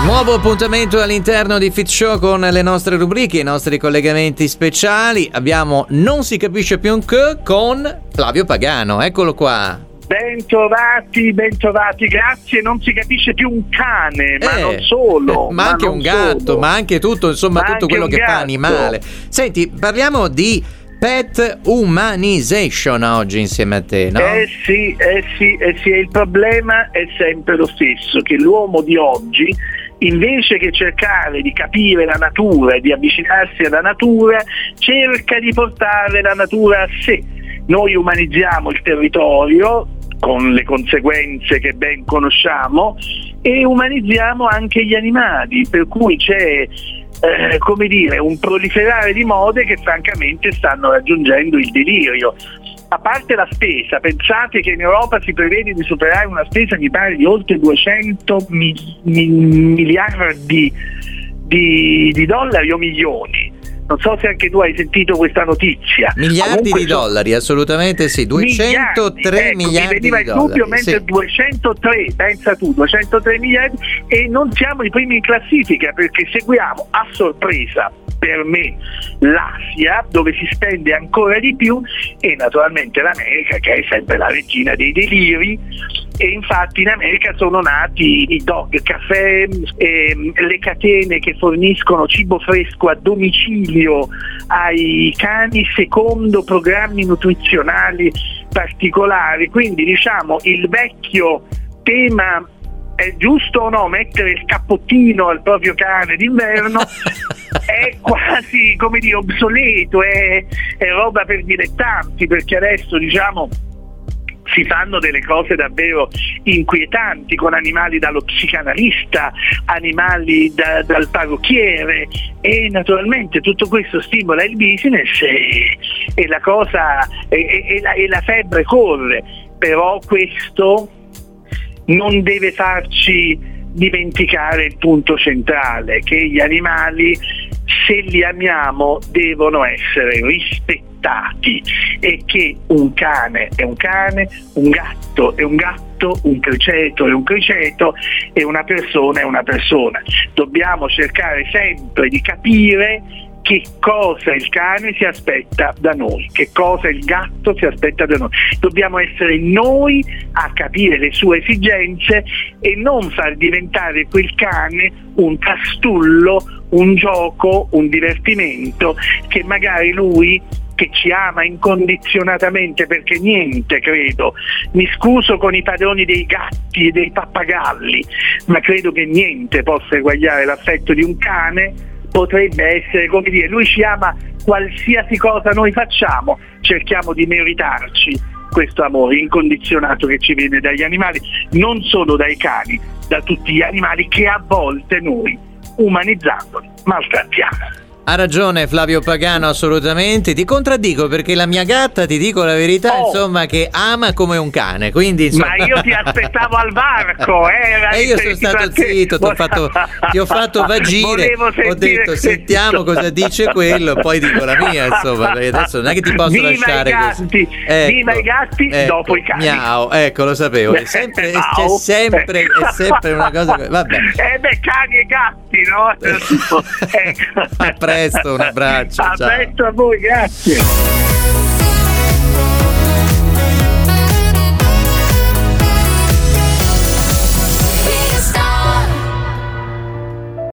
Nuovo appuntamento all'interno di Fit Show con le nostre rubriche, i nostri collegamenti speciali. Abbiamo Non si capisce più un che con Flavio Pagano, eccolo qua. Bentrovati, grazie. Non si capisce più un cane, ma non solo. Ma anche un gatto, solo. ma anche tutto, insomma, tutto quello che fa animale. Senti, parliamo di pet humanization oggi insieme a te, no? Sì, il problema è sempre lo stesso, che l'uomo di oggi, invece che cercare di capire la natura e di avvicinarsi alla natura, cerca di portare la natura a sé. Noi umanizziamo il territorio con le conseguenze che ben conosciamo e umanizziamo anche gli animali, per cui c'è un proliferare di mode che francamente stanno raggiungendo il delirio. A parte la spesa, pensate che in Europa si prevede di superare una spesa mi pare di oltre 200 miliardi di dollari o milioni. Non so se anche tu hai sentito questa notizia. Miliardi di dollari, assolutamente sì, 203 miliardi di dollari. Mi veniva il dubbio, mentre sì. 203, pensa tu, 203 miliardi, e non siamo i primi in classifica perché seguiamo a sorpresa per me l'Asia, dove si spende ancora di più, e naturalmente l'America, che è sempre la regina dei deliri. E infatti in America sono nati i dog caffè, le catene che forniscono cibo fresco a domicilio ai cani secondo programmi nutrizionali particolari. Quindi diciamo il vecchio tema è giusto o no mettere il cappottino al proprio cane d'inverno è quasi, come dire, obsoleto, è roba per dilettanti, perché adesso diciamo si fanno delle cose davvero inquietanti con animali dallo psicanalista, animali dal parrucchiere, e naturalmente tutto questo stimola il business e la cosa e la febbre corre. Però questo non deve farci dimenticare il punto centrale, che gli animali, se li amiamo, devono essere rispettati, e che un cane è un cane, un gatto è un gatto, un criceto è un criceto e una persona è una persona. Dobbiamo cercare sempre di capire che cosa il cane si aspetta da noi, che cosa il gatto si aspetta da noi. Dobbiamo essere noi a capire le sue esigenze e non far diventare quel cane un trastullo, un gioco, un divertimento che magari lui, che ci ama incondizionatamente, perché niente, credo, mi scuso con i padroni dei gatti e dei pappagalli, ma credo che niente possa eguagliare l'affetto di un cane. Potrebbe essere, come dire, lui ci ama qualsiasi cosa noi facciamo, cerchiamo di meritarci questo amore incondizionato che ci viene dagli animali, non solo dai cani, da tutti gli animali che a volte noi, umanizzandoli, maltrattiamo. Ha ragione Flavio Pagano, assolutamente. Ti contraddico perché la mia gatta, ti dico la verità, insomma, che ama come un cane, quindi insomma... Ma io ti aspettavo al varco, e io sono stato zitto, ti ho fatto vagire, ho detto sentiamo cosa dice quello, poi dico la mia, insomma, perché adesso non è che ti posso viva lasciare così. Viva i gatti, dopo i cani. Miau, ecco, lo sapevo, è sempre una cosa... Vabbè. Cani e gatti, no? A presto, un abbraccio. A presto a voi, grazie.